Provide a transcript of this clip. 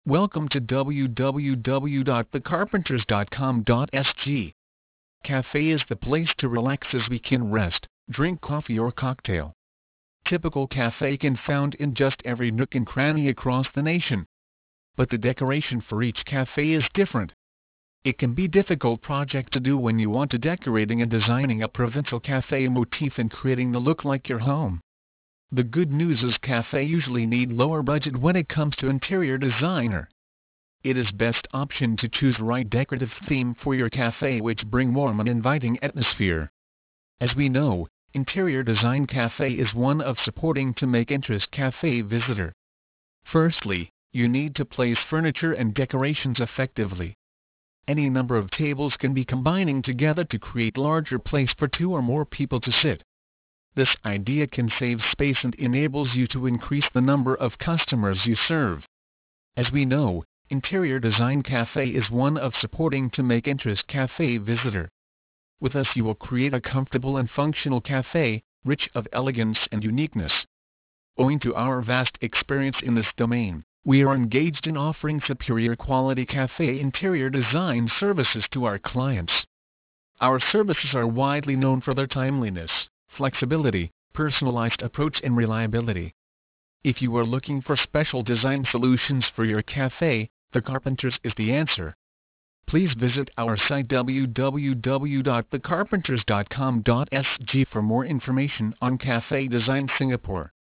Welcome to www.thecarpenters.com.sg. Cafe is the place to relax as we can rest, drink coffee or cocktail. Typical cafe can found in just every nook and cranny across the nation. But the decoration for each cafe is different. It can be a difficult project to do when you want to decorating and designing a provincial cafe motif and creating the look like your home. The good news is cafe usually need lower budget when it comes to interior designer. It is best option to choose right decorative theme for your cafe which bring warm and inviting atmosphere. As we know, interior design cafe is one of supporting to make interest cafe visitor. Firstly, you need to place furniture and decorations effectively. Any number of tables can be combining together to create larger place for 2 or more people to sit. This idea can save space and enables you to increase the number of customers you serve. As we know, interior design cafe is one of supporting to make interest cafe visitor. With us you will create a comfortable and functional cafe, rich of elegance and uniqueness. Owing to our vast experience in this domain, we are engaged in offering superior quality cafe interior design services to our clients. Our services are widely known for their timeliness, flexibility, personalized approach and reliability. If you are looking for special design solutions for your cafe, The Carpenters is the answer. Please visit our site www.thecarpenters.com.sg for more information on Cafe Design Singapore.